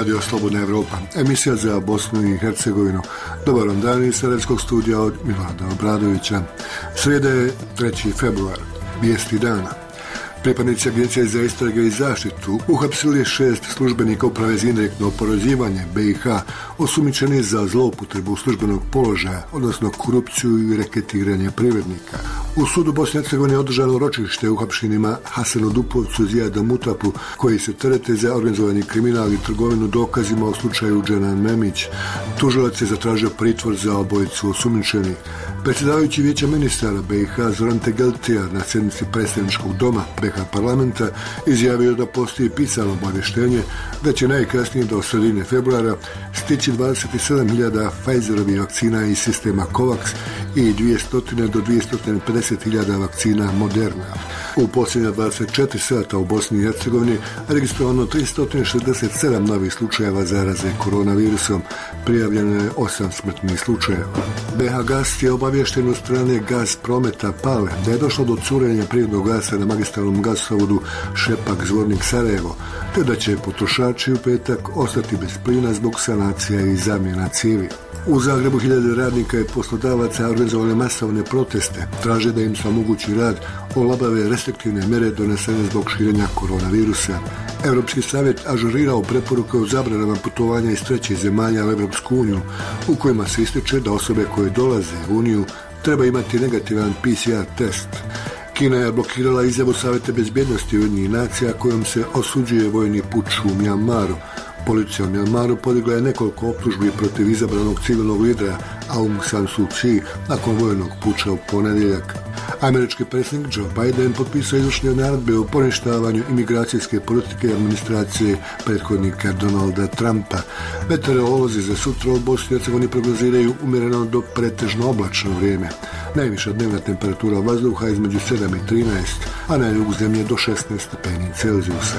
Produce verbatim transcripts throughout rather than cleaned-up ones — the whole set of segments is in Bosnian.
Radio Slobodna Evropa, emisija za Bosnu i Hercegovinu. Dobar vam dan iz Sarajevskog studija od Milorada Obradovića. Srijeda je treći februar, vijesti dana. Pripadnici Agencije za istrage i zaštitu uhapsili šest službenika Uprave za indirektno oporezivanje B i H osumnjičeni za zloupotrebu službenog položaja, odnosno korupciju i reketiranje privrednika. U sudu Bosne i Hercegovine je održano ročište uhapšenima Hasanu Dupovcu i Zijadu Mutapu, koji se terete za organizovani kriminal i trgovinu dokazima u slučaju Dženan Memić. Tužilac je zatražio pritvor za obojicu osumnjičenih. Predsjedavajući Vijeća ministara B i H Zoran Tegeltija na sjednici predstavničkog doma B i H parlamenta izjavio da postoji pisano obavještenje da će najkasnije do sredine februara stići dvadeset sedam hiljada Pfizerovih vakcina iz sistema COVAX i dvjesto do dvjesto pedeset hiljada vakcina Moderna. U posljednja dvadeset četiri sata u Bosni i Hercegovini registrovano tristo šezdeset sedam novih slučajeva zaraze koronavirusom, prijavljeno je osam smrtnih slučajeva. B i H Gas je obavješten od strane Gaz Prometa Pale da je došlo do curenja prirodnog gasa na magistralnom gasovodu Šepak-Zvornik Sarajevo, te da će potrošači u petak ostati bez plina zbog sanacija i zamjena cijevi. U Zagrebu hiljade radnika i poslodavaca organizovali masovne proteste, traže da im se omogući rad, olabave restriktivne mjere donesene zbog širenja koronavirusa. Europski savjet ažurirao preporuke o zabranama putovanja iz trećih zemalja u Europsku uniju, u kojima se ističe da osobe koje dolaze u Uniju treba imati negativan P C R test. Kina je blokirala izjavu Savjeta bezbjednosti Ujedinjenih nacija kojom se osuđuje vojni puč u Mjanmaru. Policija u Mjanmaru podigla je nekoliko optužbi protiv izabranog civilnog lidera Aung San Suu Kyi nakon vojnog puča u ponedjeljak. Američki predsjednik Joe Biden potpisao izvršne naredbe o poništavanju imigracijske politike administracije prethodnika Donalda Trumpa. Meteorolozi za sutra u Bosni i Hercegovini prognoziraju umjereno do pretežno oblačno vrijeme. Najviša dnevna temperatura vazduha između sedam i trinaest, a na jugu zemlje do šesnaest stepeni Celzijusa.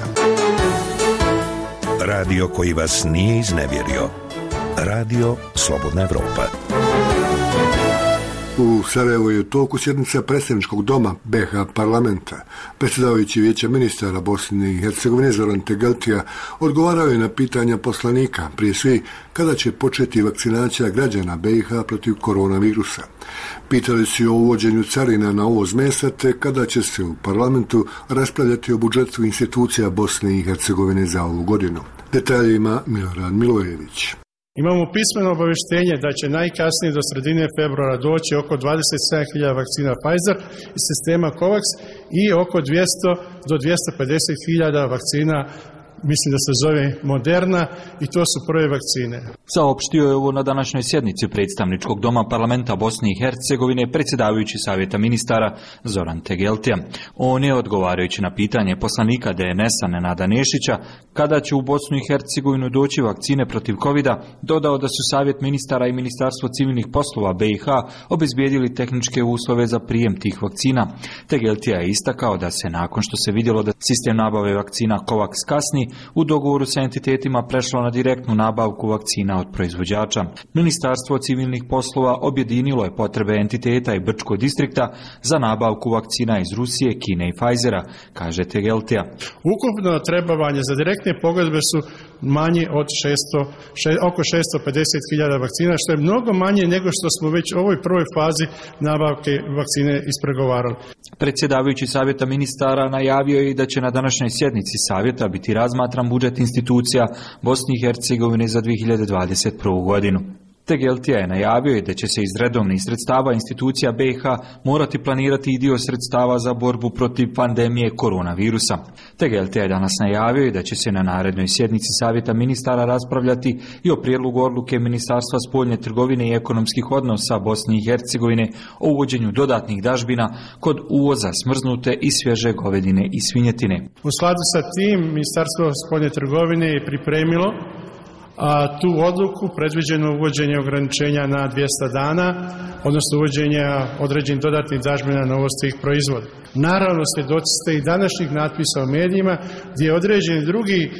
Radio koji vas nije iznevjerio. Radio Slobodna Evropa. U Sarajevu je u toku sjednica predstavničkog doma B i H parlamenta. Predsjedavajući Vijeća ministara Bosne i Hercegovine Zoran Tegeltija odgovarao je na pitanja poslanika, prije svih kada će početi vakcinacija građana B i H protiv koronavirusa. Pitali su o uvođenju carina na uvoz mesa te kada će se u parlamentu raspravljati o budžetu institucija Bosne i Hercegovine za ovu godinu. Detaljima Milorad Milojević. Imamo pismeno obavještenje da će najkasnije do sredine februara doći oko dvadeset sedam hiljada vakcina Pfizer iz sistema COVAX i oko dvjesto do dvjesto pedeset hiljada vakcina, mislim da se zove Moderna, i to su prve vakcine. Saopštio je ovo na današnjoj sjednici predstavničkog doma parlamenta Bosne i Hercegovine predsjedavajući Savjeta ministara Zoran Tegeltija. On je, odgovarajući na pitanje poslanika D N S-a Nenada Nešića kada će u Bosnu i Hercegovinu doći vakcine protiv kovida, dodao da su Savjet ministara i Ministarstvo civilnih poslova B i H obezbijedili tehničke uslove za prijem tih vakcina. Tegeltija je istakao da se nakon što se vidjelo da sistem nabave vakcina COVAX kasni, u dogovoru sa entitetima prešlo na direktnu nabavku vakcina od proizvođača. Ministarstvo civilnih poslova objedinilo je potrebe entiteta i Brčkog distrikta za nabavku vakcina iz Rusije, Kine i Pfizera, kaže Tegeltija. Ukupno trebavanje za direktne pogodbe su manje od šesto, še, oko šesto pedeset hiljada vakcina, što je mnogo manje nego što smo već u ovoj prvoj fazi nabavke vakcine ispregovarali. Predsjedavajući Savjeta ministara najavio je i da će na današnjoj sjednici Savjeta biti razmatran budžet institucija Bosne i Hercegovine za dvije hiljade dvadeset prvu godinu. Tegeltija je najavio da će se iz redovnih sredstava institucija B i H morati planirati i dio sredstava za borbu protiv pandemije koronavirusa. Tegeltija je danas najavio da će se na narednoj sjednici Savjeta ministara raspravljati i o prijedlogu odluke Ministarstva spoljne trgovine i ekonomskih odnosa Bosne i Hercegovine o uvođenju dodatnih dažbina kod uvoza smrznute i svježe govedine i svinjetine. U skladu sa tim, Ministarstvo spoljne trgovine je pripremilo a tu odluku predviđeno uvođenje ograničenja na dvjesto dana, odnosno uvođenja određenih dodatnih dažbina na uvoz tih proizvoda. Naravno, svjedoci ste i današnjih natpisa u medijima gdje određeni drugi, e,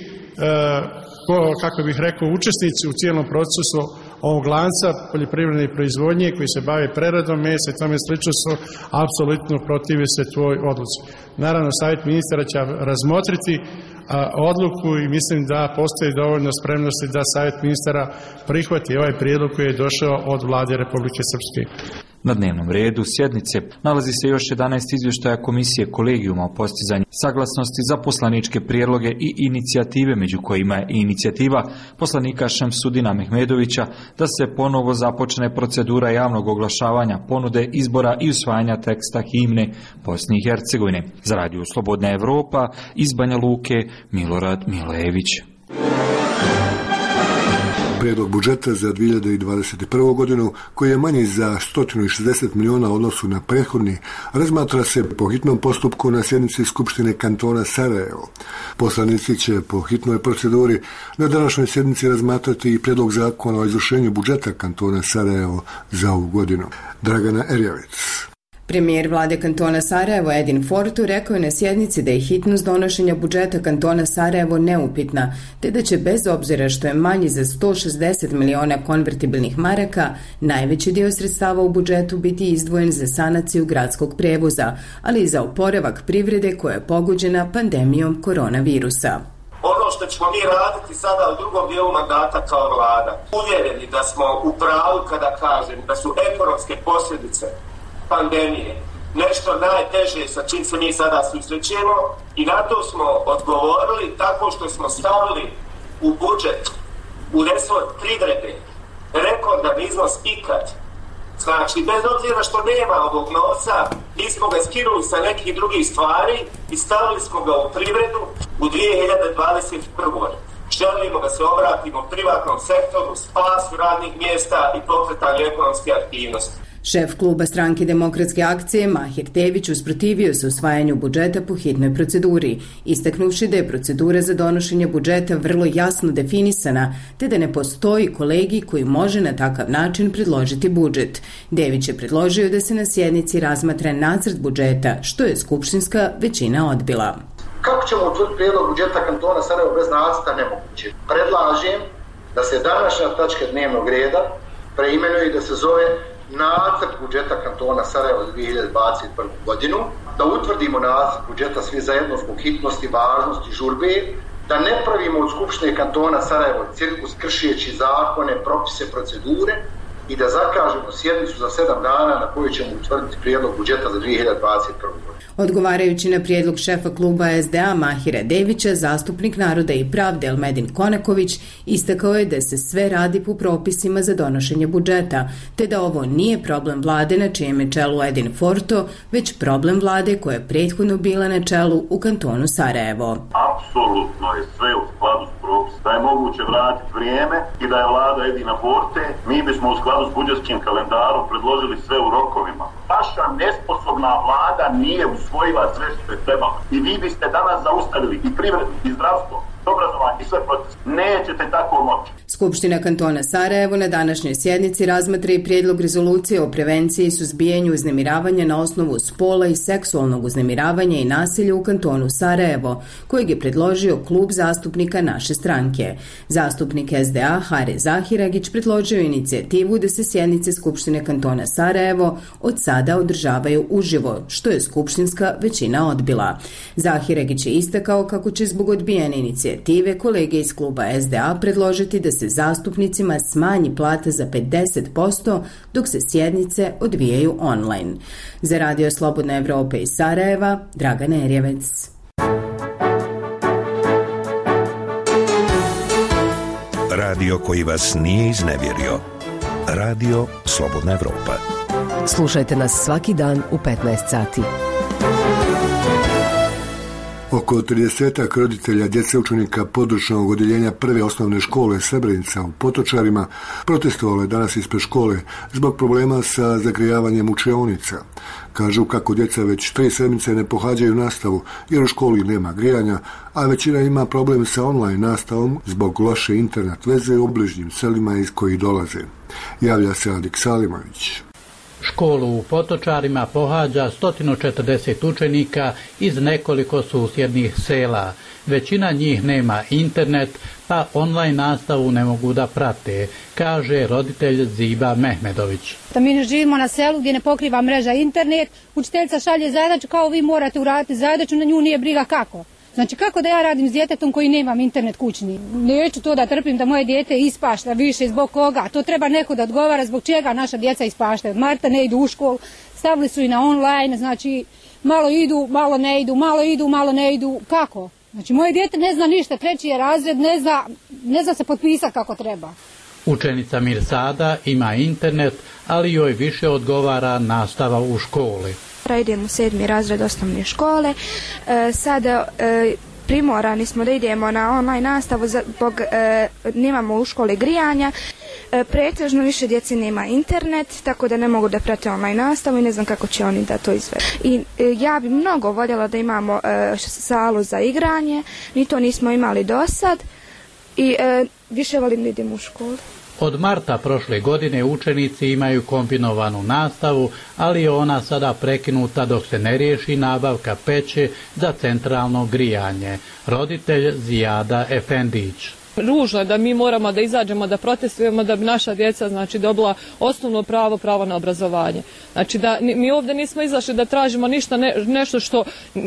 ko, kako bih rekao, učesnici u cijelom procesu ovog lanca poljoprivredne proizvodnje koji se bave preradom mesa i tome slično su apsolutno protive se tvoj odluci. Naravno, Savjet ministara će razmotriti odluku i mislim da postoji dovoljno spremnosti da Savjet ministara prihvati ovaj prijedlog koji je došao od Vlade Republike Srpske. Na dnevnom redu sjednice nalazi se još jedanaest izvještaja Komisije kolegijuma o postizanju saglasnosti za poslaničke prijedloge i inicijative, među kojima je i inicijativa poslanika Šemsudina Mehmedovića da se ponovo započne procedura javnog oglašavanja ponude, izbora i usvajanja teksta himne Bosne i Hercegovine. Za Radio Slobodna Evropa iz Banja Luke, Milorad Milojević. Prijedlog budžeta za dvije hiljade dvadeset prvu. godinu, koji je manji za sto šezdeset miliona u odnosu na prethodni, razmatra se po hitnom postupku na sjednici Skupštine kantona Sarajevo. Poslanici će po hitnoj proceduri na današnjoj sjednici razmatrati i prijedlog zakona o izvršenju budžeta kantona Sarajevo za ovu godinu. Dragana Erjavec. Premijer vlade kantona Sarajevo Edin Fortu rekao je na sjednici da je hitnost donošenja budžeta kantona Sarajevo neupitna, te da će bez obzira što je manji za sto šezdeset miliona konvertibilnih maraka, najveći dio sredstava u budžetu biti izdvojen za sanaciju gradskog prevoza, ali i za oporavak privrede koja je pogođena pandemijom koronavirusa. Ono što ćemo mi raditi sada u drugom dijelu mandata kao vlada, uvjereni da smo u pravu kada kažem da su ekonomske posljedice pandemije nešto najteže sa čim se mi sada susrećemo i na to smo odgovorili tako što smo stavili u budžet, u resor privrede, rekordan iznos ikad. Znači, bez obzira što nema ovog novca, mi smo ga skinuli sa nekih drugih stvari i stavili smo ga u privredu u dvije hiljade dvadeset prvoj. Želimo da se obratimo privatnom sektoru, spasu radnih mjesta i pokretanju ekonomske aktivnosti. Šef kluba stranke Demokratske akcije Mahir Tević usprotivio se usvajanju budžeta po hitnoj proceduri, istaknuvši da je procedura za donošenje budžeta vrlo jasno definisana, te da ne postoji kolegi koji može na takav način predložiti budžet. Dević je predložio da se na sjednici razmatra nacrt budžeta, što je skupštinska većina odbila. Kako ćemo utvrditi prijedlog budžeta kantona Sarajevo bez nacrta? Nemoguće. Predlažem da se današnja tačka dnevnog reda preimenuje i da se zove nacrt budžeta kantona Sarajevo za dvije hiljade dvadeset prvu. godinu, da utvrdimo nacrt budžeta svi zajedno zbog hitnosti, važnosti, žurbe, da ne pravimo od Skupštine kantona Sarajevo cirkus kršijeći zakone, propise, procedure i da zakažemo sjednicu za sedam dana na kojoj ćemo utvrditi prijedlog budžeta za dvije hiljade dvadeset prvu. godinu. Odgovarajući na prijedlog šefa kluba S D A Mahira Devića, zastupnik Naroda i pravde Elmedin Konaković istakao je da se sve radi po propisima za donošenje budžeta, te da ovo nije problem vlade na čijem je čelu Edin Forto, već problem vlade koja je prethodno bila na čelu u kantonu Sarajevo. Apsolutno je sve u skladu s propisom. Da je moguće vratiti vrijeme i da je vlada Edina Forte, mi bismo u skladu s budžetskim kalendarom predložili sve u rokovima. Vaša nesposobna vlada nije usvojila sve što je trebalo. I vi biste danas zaustavili i privredu, i zdravstvo, i obrazovanje, i sve proces. Nećete tako moći. Skupština kantona Sarajevo na današnjoj sjednici razmatra i prijedlog rezolucije o prevenciji i suzbijanju uznemiravanja na osnovu spola i seksualnog uznemiravanja i nasilja u kantonu Sarajevo, kojeg je predložio klub zastupnika naše stranke. Zastupnik S D A Hare Zahiragić predložio inicijativu da se sjednice Skupštine kantona Sarajevo od sada održavaju uživo, što je skupštinska većina odbila. Zahiragić je istakao kako će zbog odbijene inicijative kolege iz kluba S D A predložiti da se zastupnicima smanji plata za pedeset posto dok se sjednice odvijaju online. Za Radio Slobodna Evropa iz Sarajeva, Dragana Erjavec. Radio koji vas nije iznevjerio. Radio Slobodna Evropa. Slušajte nas svaki dan u petnaest sati. Oko tridesetak roditelja djece učenika područnog odjeljenja prve osnovne škole Srebrenica u Potočarima protestovalo je danas ispred škole zbog problema sa zagrijavanjem učionica. Kažu kako djeca već tri sedmice ne pohađaju nastavu jer u školi nema grijanja, a većina ima problem sa online nastavom zbog loše internet veze u bližnjim selima iz kojih dolaze. Javlja se Adik Salimović. Školu u Potočarima pohađa sto četrdeset učenika iz nekoliko susjednih sela. Većina njih nema internet, pa online nastavu ne mogu da prate, kaže roditelj Ziba Mehmedović. Da mi živimo na selu gdje ne pokriva mreža internet, učiteljica šalje zadaću kao vi morate uraditi zadaću, na nju nije briga kako. Znači kako da ja radim s djetetom koji nemam internet kućni? Neću to da trpim da moje dijete ispašta više, zbog koga? To treba neko da odgovara zbog čega naša djeca ispaštaju. Od marta ne idu u školu, stavili su i na online, znači malo idu, malo ne idu, malo idu, malo ne idu. Kako? Znači moje dijete ne zna ništa, treći je razred, ne zna, ne zna se potpisati kako treba. Učenica Mirsada ima internet, ali joj više odgovara nastava u školi. Idemo u sedmi razred osnovne škole. E, sada e, primorani smo da idemo na online nastavu zbog e, nemamo u školi grijanja. E, pretežno više djece nema internet, tako da ne mogu da prate online nastavu i ne znam kako će oni da to izvedu. I e, ja bi mnogo voljela da imamo e, salu za igranje, ni to nismo imali do sad i e, više volim da idem u školu. Od marta prošle godine učenici imaju kombinovanu nastavu, ali je ona sada prekinuta dok se ne riješi nabavka peće za centralno grijanje. Roditelj Zijada Efendić. Ružno je da mi moramo da izađemo, da protestujemo da bi naša djeca znači dobila osnovno pravo, pravo na obrazovanje. Znači da mi ovdje nismo izašli da tražimo ništa, ne, nešto što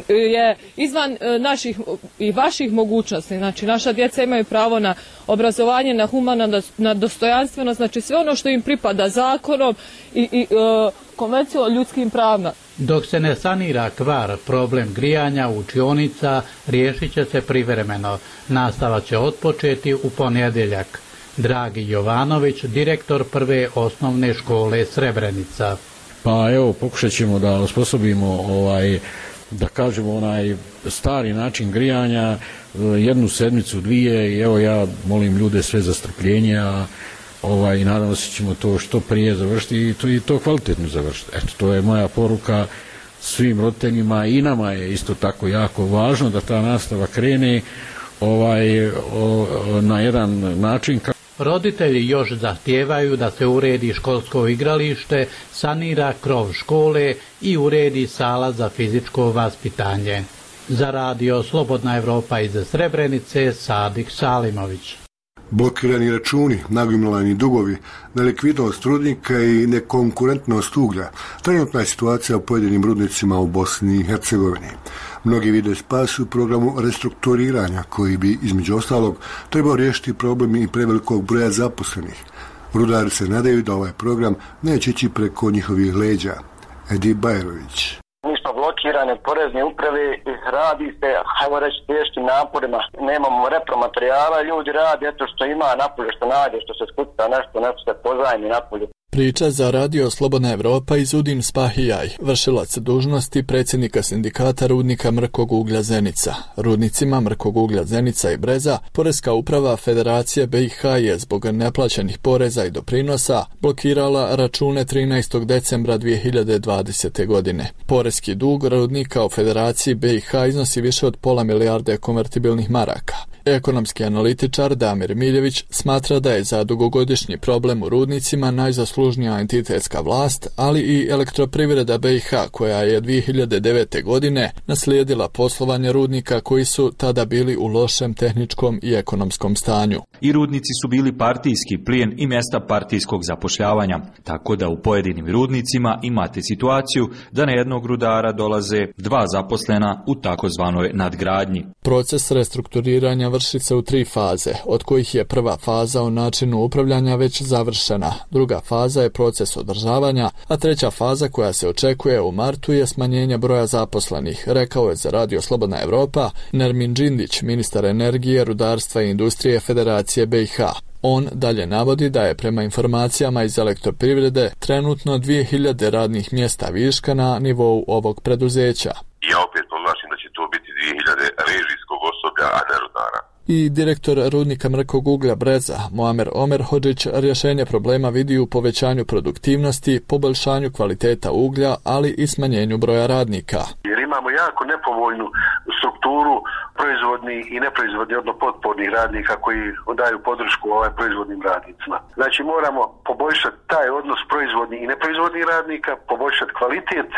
je izvan naših i vaših mogućnosti. Znači naša djeca imaju pravo na obrazovanje, na humano, na dostojanstveno, znači sve ono što im pripada zakonom i, i uh, konvencijom o ljudskim pravima. Dok se ne sanira kvar, problem grijanja učionica riješit će se privremeno. Nastava će otpočeti u ponedjeljak. Dragi Jovanović, direktor prve osnovne škole Srebrenica. Pa evo, pokušat ćemo da osposobimo ovaj, da kažemo onaj stari način grijanja, jednu sedmicu, dvije i evo ja molim ljude sve za strpljenje, a ovaj, nadamo se ćemo to što prije završiti i to, i to kvalitetno završiti. Eto, to je moja poruka svim roditeljima i nama je isto tako jako važno da ta nastava krene ovaj, o, o, na jedan način. Roditelji još zahtijevaju da se uredi školsko igralište, sanira krov škole i uredi sala za fizičko vaspitanje. Za radio Slobodna Evropa iz Srebrenice, Sadik Salimović. Blokirani računi, nagomilani dugovi, nelikvidnost rudnika i nekonkurentnost uglja. Trenutna je situacija u pojedinim rudnicima u Bosni i Hercegovini. Mnogi vide spas u programu restrukturiranja koji bi, između ostalog, trebao riješiti problem i prevelikog broja zaposlenih. Rudari se nadaju da ovaj program neće ići preko njihovih leđa. Edi Bajrović. Mi smo blokirane porezne uprave i radi se, hajmo reći, teškim naporima. Nemamo repromaterijala, ljudi radi eto što ima napolje, što nađe, što se skuca nešto, nešto se pozajmi napolje. Priča za radio Slobodna Evropa iz Udin Spahijaj, vršilac dužnosti predsjednika sindikata rudnika mrkog uglja Zenica. Rudnicima mrkog uglja Zenica i Breza, Poreska uprava Federacije B i H je zbog neplaćenih poreza i doprinosa blokirala račune trinaestog decembra dvije hiljade dvadesete. godine. Poreski dug rudnika u Federaciji B i H iznosi više od pola milijarde konvertibilnih maraka. Ekonomski analitičar Damir Miljević smatra da je za dugogodišnji problem u rudnicima najzaslužnija entitetska vlast, ali i elektroprivreda B i H koja je dvije hiljade devete. godine naslijedila poslovanje rudnika koji su tada bili u lošem tehničkom i ekonomskom stanju. I rudnici su bili partijski plijen i mjesta partijskog zapošljavanja, tako da u pojedinim rudnicima imate situaciju da na jednog rudara dolaze dva zaposlena u takozvanoj nadgradnji. Proces restrukturiranja vrši se u tri faze, od kojih je prva faza o načinu upravljanja već završena, druga faza je proces održavanja, a treća faza koja se očekuje u martu je smanjenje broja zaposlenih, rekao je za radio Slobodna Evropa Nermin Džindić, ministar energije, rudarstva i industrije Federacije B i H. On dalje navodi da je prema informacijama iz elektroprivrede trenutno dvije hiljade radnih mjesta viška na nivou ovog preduzeća. Ja opet podvlačim da će to biti dvije hiljade režijskog osoblja, a ne rudara. I direktor rudnika mrkog uglja Breza, Muamer Omer Hodžić, rješenje problema vidi u povećanju produktivnosti, poboljšanju kvaliteta uglja, ali i smanjenju broja radnika. Jer imamo jako nepovoljnu strukturu proizvodni i neproizvodni, odnosno potpornih radnika koji daju podršku ovaj proizvodnim radnicima. Znači moramo poboljšati taj odnos proizvodnih i neproizvodnih radnika, poboljšati kvalitet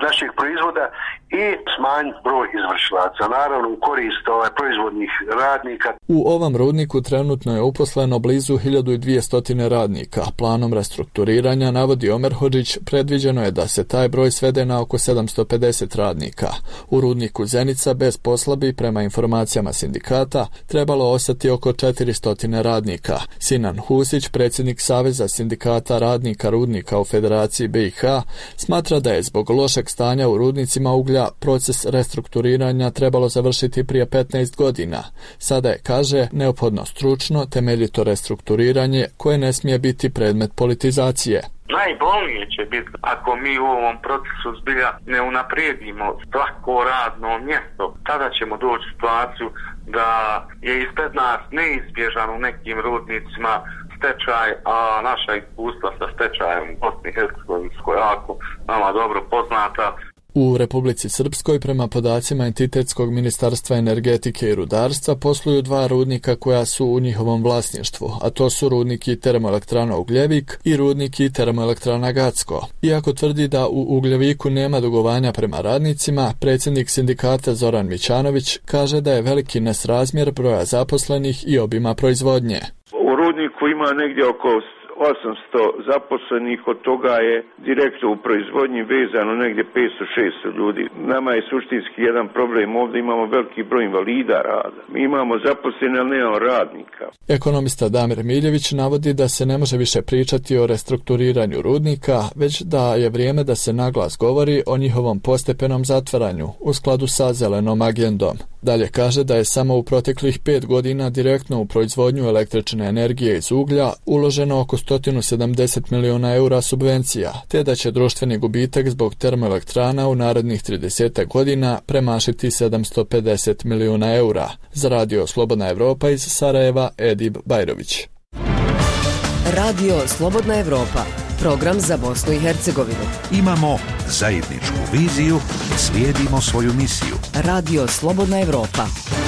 našeg proizvoda i smanjiti broj izvršilaca, naravno u korist ovaj, proizvodnih radnika. U ovom rudniku trenutno je uposleno blizu hiljadu dvjesto radnika. Planom restrukturiranja, navodi Omer Hodžić, predviđeno je da se taj broj svede na oko sedamsto pedeset radnika. U rudniku Zenica bez posla bi, prema informacijama sindikata, trebalo ostati oko četiristo radnika. Sinan Husić, predsjednik Saveza sindikata radnika rudnika u Federaciji B i H, smatra da je zbog lošeg stanja u rudnicima uglja proces restrukturiranja trebalo završiti prije petnaest godina. Sada je, kaže, neophodno stručno, temeljito restrukturiranje koje ne smije biti predmet politizacije. Najbolnije će biti ako mi u ovom procesu zbilja ne unaprijedimo svako radno mjesto. Tada ćemo doći u situaciju da je ispred nas neizbježan u nekim rudnicima stečaj, a naša iskustva sa stečajem u Bosni i Hercegovini su jako nama dobro poznata. U Republici Srpskoj, prema podacima Entitetskog ministarstva energetike i rudarstva, posluju dva rudnika koja su u njihovom vlasništvu, a to su rudniki termoelektrana Ugljevik i rudniki termoelektrana Gacko. Iako tvrdi da u Ugljeviku nema dugovanja prema radnicima, predsjednik sindikata Zoran Mićanović kaže da je veliki nesrazmjer broja zaposlenih i obima proizvodnje. U rudniku ima negdje oko osamsto zaposlenih, od toga je direktno u proizvodnji vezano negdje petsto šesto ljudi. Nama je suštinski jedan problem, ovdje imamo veliki broj invalida rada. Mi imamo zaposlene, ali nemamo radnika. Ekonomista Damir Miljević navodi da se ne može više pričati o restrukturiranju rudnika, već da je vrijeme da se naglas govori o njihovom postepenom zatvaranju u skladu sa zelenom agendom. Dalje kaže da je samo u proteklih pet godina direktno u proizvodnju električne energije iz uglja uloženo oko sto sedamdeset miliona eura subvencija, te da će društveni gubitak zbog termoelektrana u narednih trideset godina premašiti sedamsto pedeset miliona eura. Za Radio Slobodna Evropa iz Sarajeva, Edib Bajrović. Radio Slobodna Evropa, program za Bosnu i Hercegovinu. Imamo zajedničku viziju, slijedimo svoju misiju. Radio Slobodna Evropa.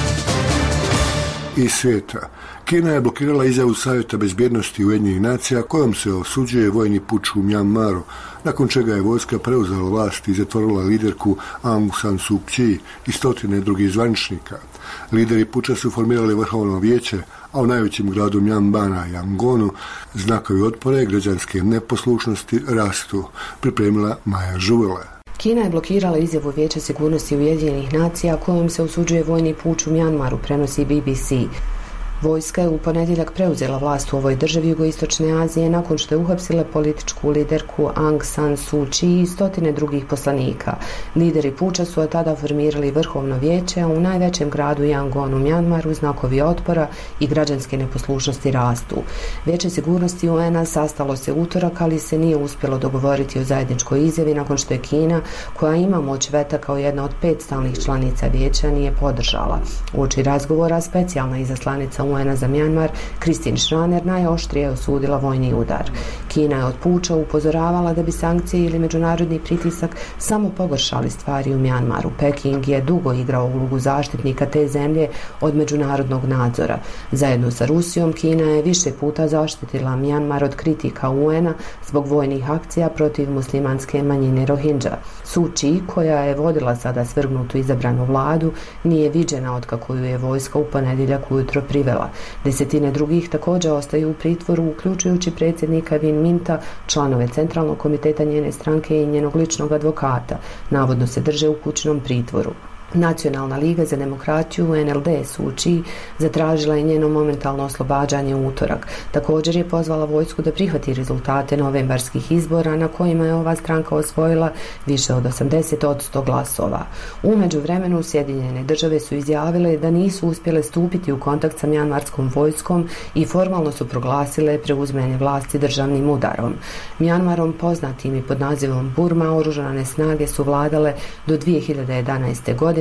Iz svijeta. Kina je blokirala izjavu Savjeta bezbjednosti Ujedinjenih nacija kojom se osuđuje vojni puč u Mjanmaru, nakon čega je vojska preuzela vlast i zatvorila liderku Aung San Suu Kyi i stotine drugih zvaničnika. Lideri puča su formirali vrhovno vijeće, a u najvećem gradu Mjanmara, Yangonu, znakovi otpora i građanske neposlušnosti rastu, pripremila Maja Žuvela. Kina je blokirala izjavu Vijeća sigurnosti Ujedinjenih nacija kojom se osuđuje vojni puč u Mjanmaru, prenosi B B C. Vojska je u ponedjeljak preuzela vlast u ovoj državi jugoistočne Azije nakon što je uhapsila političku liderku Aung San Suu Kyi i stotine drugih poslanika. Lideri puča su od tada formirali vrhovno vijeće, a u najvećem gradu Yangon u Mjanmaru znakovi otpora i građanske neposlušnosti rastu. Vijeće sigurnosti U N-a sastalo se utorak, ali se nije uspjelo dogovoriti o zajedničkoj izjavi nakon što je Kina, koja ima moć veta kao jedna od pet stalnih članica vijeća, nije podržala. Uoči razgovora specijalna izaslanica U N-a za Mjanmar, Christine Schraner, najoštrije osudila vojni udar. Kina je od puča upozoravala da bi sankcije ili međunarodni pritisak samo pogoršali stvari u Mjanmaru. Peking je dugo igrao ulogu zaštitnika te zemlje od međunarodnog nadzora. Zajedno sa Rusijom, Kina je više puta zaštitila Mjanmar od kritika U N-a zbog vojnih akcija protiv muslimanske manjine Rohingya. Suu Kyi, koja je vodila sada svrgnutu izabranu vladu, nije viđena otkako ju je vojska u ponedjeljak ujutro privela. Desetine drugih također ostaju u pritvoru, uključujući predsjednika Win Minta, članove Centralnog komiteta njene stranke i njenog ličnog advokata. Navodno se drže u kućnom pritvoru. Nacionalna liga za demokratiju N L D Suu Kyi zatražila je njeno momentalno oslobađanje u utorak. Također je pozvala vojsku da prihvati rezultate novembarskih izbora na kojima je ova stranka osvojila više od osamdeset posto glasova. U međuvremenu Sjedinjene države su izjavile da nisu uspjele stupiti u kontakt sa mjanmarskom vojskom i formalno su proglasile preuzimanje vlasti državnim udarom. Mjanmarom, poznatim i pod nazivom Burma, oružane snage su vladale do dvije hiljade jedanaeste godine,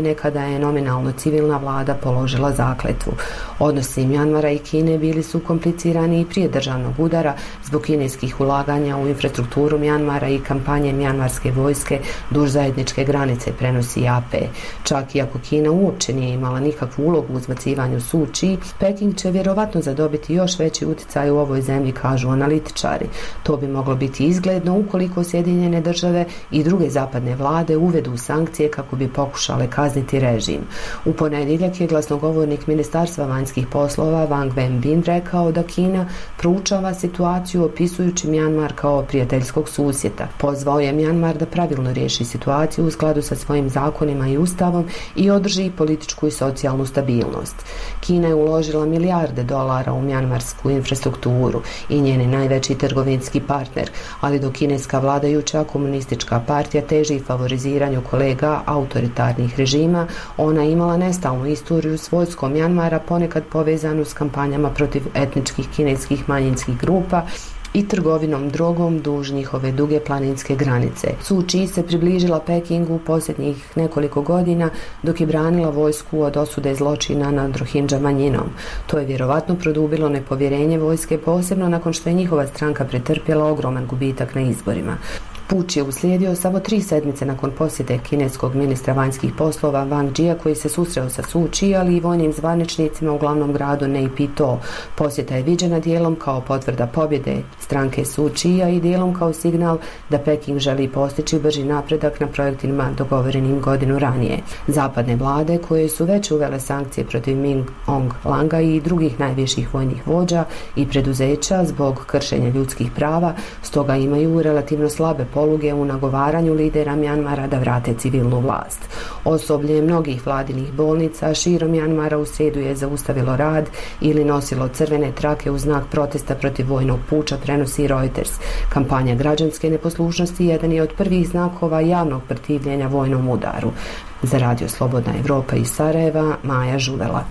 godine kada je nominalno civilna vlada položila zakletvu. Odnosi Mjanmara i Kine bili su komplicirani i prije državnog udara zbog kineskih ulaganja u infrastrukturu Mjanmara i kampanje mjanmarske vojske duž zajedničke granice, prenosi A P. Čak i ako Kina uopće nije imala nikakvu ulogu u uzbacivanju Suu Kyi, Peking će vjerovatno zadobiti još veći utjecaj u ovoj zemlji, kažu analitičari. To bi moglo biti izgledno ukoliko Sjedinjene države i druge zapadne vlade uvedu sankcije kako bi pokušale kazniti režim. U ponedjeljak je glasnogovornik Ministarstva vanjskih poslova Wang Wenbin rekao da Kina proučava situaciju opisujući Mjanmar kao prijateljskog susjeda. Pozvao je Mjanmar da pravilno riješi situaciju u skladu sa svojim zakonima i ustavom i održi političku i socijalnu stabilnost. Kina je uložila milijarde dolara u mjanmarsku infrastrukturu i njeni najveći trgovinski partner, ali dok kineska vladajuća komunistička partija teži favoriziranju kolega autoritarnih režima, ona je imala nestalnu istoriju s vojskom Mjanmara, ponekad povezanu s kampanjama protiv etničkih kineskih manjinskih grupa i trgovinom drogom duž njihove duge planinske granice. Suu Kyi se približila Pekingu posljednjih nekoliko godina dok je branila vojsku od osude zločina nad Rohingya manjinom. To je vjerovatno produbilo nepovjerenje vojske, posebno nakon što je njihova stranka pretrpjela ogroman gubitak na izborima. Puč je uslijedio samo tri sedmice nakon posjete kineskog ministra vanjskih poslova Wang Jia, koji se susreo sa Suu Kyi, ali i vojnim zvaničnicima u glavnom gradu Naypyidaw. Posjeta je viđena dijelom kao potvrda pobjede stranke Suu Kyi i dijelom kao signal da Peking želi postići brži napredak na projektima dogovorenim godinu ranije. Zapadne vlade, koje su već uvele sankcije protiv Min Aung Hlainga i drugih najviših vojnih vođa i preduzeća zbog kršenja ljudskih prava, stoga imaju relativno slabe poluge u nagovaranju lidera Mjanmara da vrate civilnu vlast. Osoblje mnogih vladinih bolnica širom Mjanmara u srijedu je zaustavilo rad ili nosilo crvene trake u znak protesta protiv vojnog puča, prenosi Reuters. Kampanja građanske neposlušnosti jedan je od prvih znakova javnog protivljenja vojnom udaru. Za Radio Slobodna Evropa iz Sarajeva, Maja Žuvela.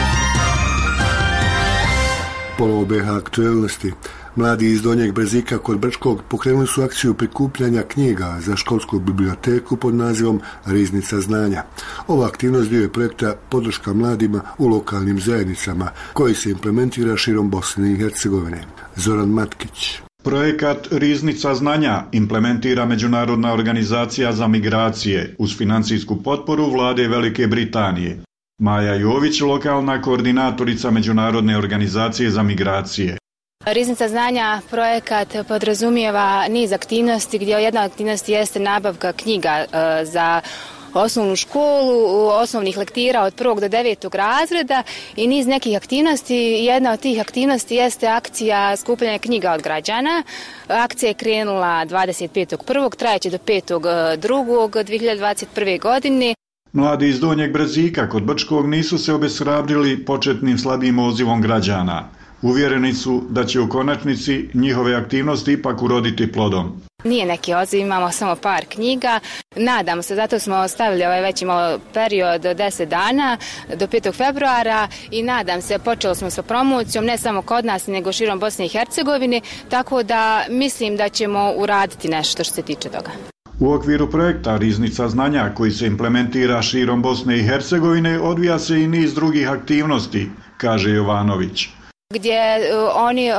Ponovo B H aktualnosti. Mladi iz Donjeg Brzika kod Brčkog pokrenuli su akciju prikupljanja knjiga za školsku biblioteku pod nazivom Riznica znanja. Ova aktivnost dio je projekta podrška mladima u lokalnim zajednicama koji se implementira širom Bosne i Hercegovine. Zoran Matkić. Projekat Riznica znanja implementira Međunarodna organizacija za migracije uz financijsku potporu vlade Velike Britanije. Maja Jović, lokalna koordinatorica Međunarodne organizacije za migracije. Riznica znanja projekat podrazumijeva niz aktivnosti gdje jedna od aktivnosti jeste nabavka knjiga za osnovnu školu, osnovnih lektira od prvog do devetog razreda i niz nekih aktivnosti. Jedna od tih aktivnosti jeste akcija skupljanja knjiga od građana. Akcija je krenula dvadeset petog prvog trajeće do petog drugog dvije hiljade dvadeset prve. godine. Mladi iz Donjeg Brzika kod Brčkog nisu se obeshrabrili početnim slabim odzivom građana. Uvjereni su da će u konačnici njihove aktivnosti ipak uroditi plodom. Nije neki odziv, imamo samo par knjiga. Nadamo se, zato smo stavili ovaj već imao period deset dana do petog februara i nadam se, počeli smo sa promocijom ne samo kod nas nego širom Bosne i Hercegovine, tako da mislim da ćemo uraditi nešto što se tiče toga. U okviru projekta Riznica znanja koji se implementira širom Bosne i Hercegovine odvija se i niz drugih aktivnosti, kaže Jovanović. Gdje oni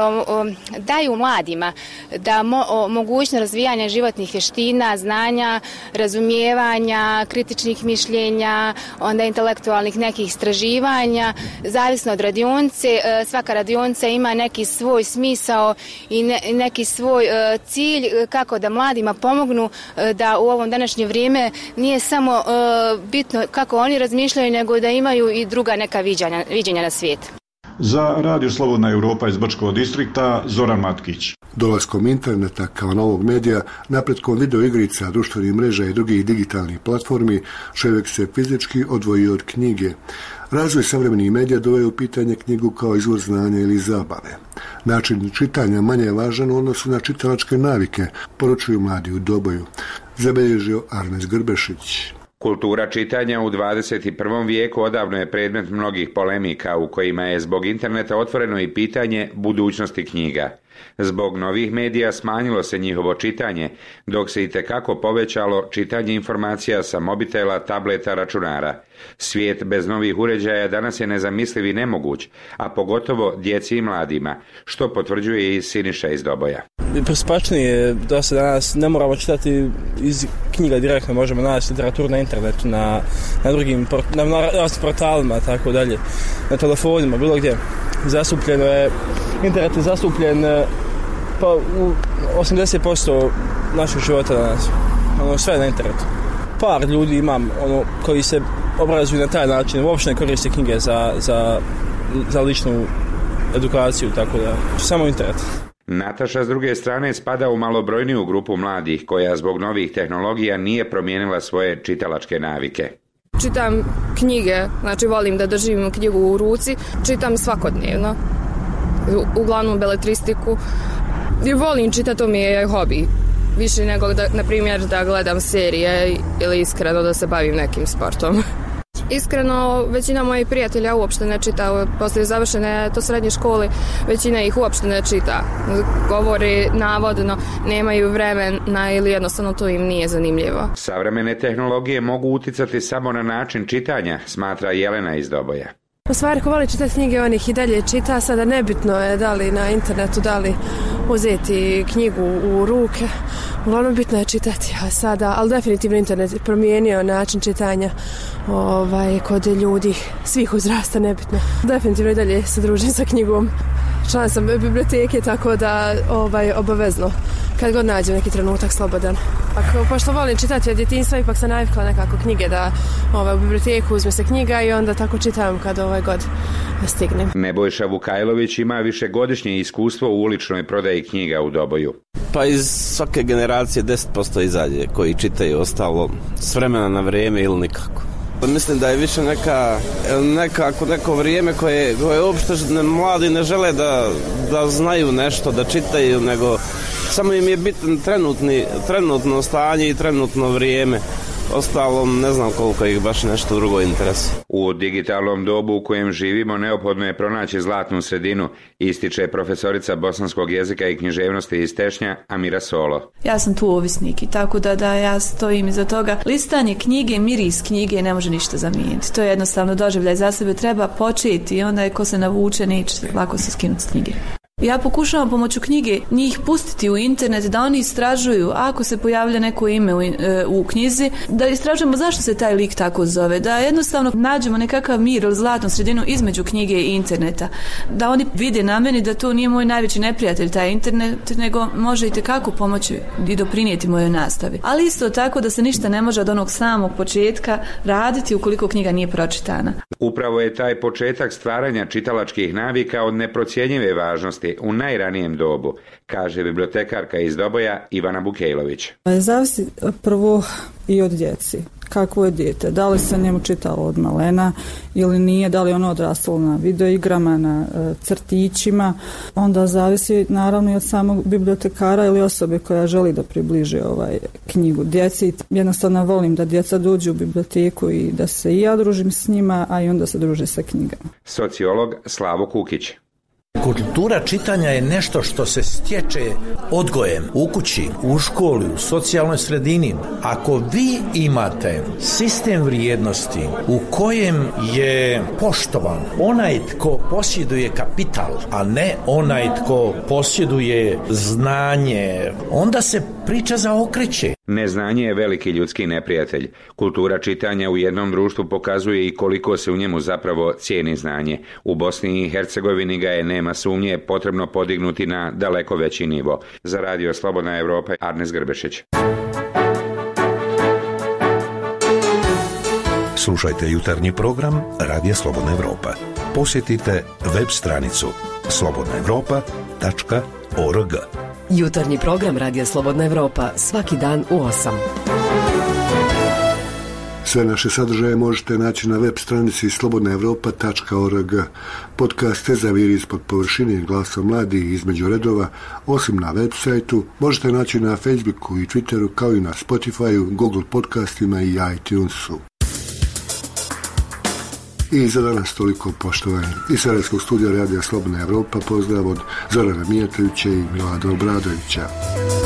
daju mladima da mo, mogućnost razvijanja životnih vještina, znanja, razumijevanja, kritičnih mišljenja, onda intelektualnih nekih istraživanja, zavisno od radionice. Svaka radionica ima neki svoj smisao i ne, neki svoj cilj kako da mladima pomognu da u ovom današnje vrijeme nije samo bitno kako oni razmišljaju, nego da imaju i druga neka viđanja, viđenja na svijet. Za Radio Slobodna Evropa iz Brčkog distrikta, Zoran Matkić. Dolaskom interneta kao novog medija, napretkom videoigrica, društvenih mreža i drugih digitalnih platformi, čovjek se fizički odvojio od knjige. Razvoj savremenih medija doveo u pitanje knjigu kao izvor znanja ili zabave. Način čitanja manje je važan u odnosu na čitalačke navike, poručuju mladi u Doboju. Zabilježio Arnes Grbešić. Kultura čitanja u dvadeset prvom vijeku odavno je predmet mnogih polemika u kojima je zbog interneta otvoreno i pitanje budućnosti knjiga. Zbog novih medija smanjilo se njihovo čitanje, dok se itekako povećalo čitanje informacija sa mobitela, tableta, računara. Svijet bez novih uređaja danas je nezamisliv i nemoguć, a pogotovo djeci i mladima, što potvrđuje i Siniša iz Doboja. Pristupačnije da se danas ne moramo čitati iz knjiga direktno, možemo naći literaturu na internetu, na, na drugim na, na raznim portalima, tako dalje, na telefonima, bilo gdje. Zastupljeno je, internet je zastupljen pa u osamdeset posto našeg života danas. Ono, sve na internetu. Par ljudi imam ono, koji se obrazuju na taj način, uopšte ne koriste knjige za, za, za ličnu edukaciju, tako da samo internet. Nataša s druge strane spada u malobrojniju grupu mladih koja zbog novih tehnologija nije promijenila svoje čitalačke navike. Čitam knjige, znači volim da držim knjigu u ruci, čitam svakodnevno, uglavnom beletristiku i volim čitati, to mi je hobi, više nego da, na primjer, da gledam serije ili iskreno da se bavim nekim sportom. Iskreno, većina mojih prijatelja uopšte ne čita, poslije završene to srednje škole, većina ih uopšte ne čita. Govori navodno, nemaju vremena ili jednostavno to im nije zanimljivo. Savremene tehnologije mogu uticati samo na način čitanja, smatra Jelena iz Doboja. U stvari, ko voli čitati knjige, on ih i dalje čita, sada nebitno je da li na internetu, da li uzeti knjigu u ruke. Uglavnom bitno je čitati, a sada, ali definitivno internet je promijenio način čitanja ovaj, kod ljudi svih uzrasta, nebitno. Definitivno i dalje se družim sa knjigom. Član sam biblioteke, tako da ovaj, obavezno, kad god nađem neki trenutak slobodan. Ako, pošto volim čitati od djetinjstva, ipak sam navikla nekako knjige da ovaj, u biblioteku uzme se knjiga i onda tako čitam kad ovaj god stignem. Nebojša Vukajlović ima višegodišnje iskustvo u uličnoj prodaji knjiga u Doboju. Pa iz svake generacije deset posto izađe koji čitaju, ostalo s vremena na vrijeme ili nikako. Mislim da je više neka, nekako neko vrijeme koje, koje uopšte mladi ne žele da, da znaju nešto, da čitaju, nego samo im je bitan trenutni, trenutno stanje i trenutno vrijeme. Ostalo ne znam koliko ih baš nešto drugo interesuje. U digitalnom dobu u kojem živimo neophodno je pronaći zlatnu sredinu, ističe profesorica bosanskog jezika i književnosti iz Tešnja Amira Solo. Ja sam tu ovisnik i tako da, da ja stojim iza toga. Listanje knjige, miris knjige ne može ništa zamijeniti. To je jednostavno doživljaj za sebe, treba početi i onda je ko se navuče neće lako se skinuti s knjige. Ja pokušavam pomoću knjige njih pustiti u internet, da oni istražuju, ako se pojavlja neko ime u, e, u knjizi, da istražujemo zašto se taj lik tako zove, da jednostavno nađemo nekakav mir ili zlatnu sredinu između knjige i interneta, da oni vide na meni da to nije moj najveći neprijatelj taj internet, nego može i tekako pomoći i doprinijeti mojoj nastavi. Ali isto tako da se ništa ne može od onog samog početka raditi ukoliko knjiga nije pročitana. Upravo je taj početak stvaranja čitalačkih navika od neprocjenjive važnosti u najranijem dobu, kaže bibliotekarka iz Doboja Ivana Bukejlović. Zavisi prvo i od djeci. Kakvo je dijete? Da li se njemu čitalo od malena ili nije, da li ono odrastalo na videoigrama, na e, crtićima. Onda zavisi naravno i od samog bibliotekara ili osobe koja želi da približi ovaj knjigu djeci. Jednostavno volim da djeca dođu u biblioteku i da se i ja družim s njima, a i onda se druže sa knjigama. Sociolog Slavo Kukić. Kultura čitanja je nešto što se stječe odgojem u kući, u školi, u socijalnoj sredini. Ako vi imate sistem vrijednosti u kojem je poštovan onaj tko posjeduje kapital, a ne onaj tko posjeduje znanje, onda se priča zaokreće. Neznanje je veliki ljudski neprijatelj. Kultura čitanja u jednom društvu pokazuje i koliko se u njemu zapravo cijeni znanje. U Bosni i Hercegovini ga je, nema sumnje, potrebno podignuti na daleko veći nivo. Za Radio Slobodna Evropa, Arnes Grbešić. Slušajte jutarnji program Radija Slobodna Evropa. Posjetite web stranicu slobodna evropa tačka org. Jutarnji program Radija Slobodna Evropa svaki dan u osam. Sve naše sadržaje možete naći na web stranici slobodna europa tačka org. Podcaste Zaviri ispod površine i Glasom mladih između redova, osim na web sajtu, možete naći na Facebooku i Twitteru, kao i na Spotifyu, Google podcastima i iTunesu. I za danas toliko, poštovani. Iz Sarajevskog studija Radija Slobodna Evropa pozdrav od Zorana Mijatovića i Milada Obradovića.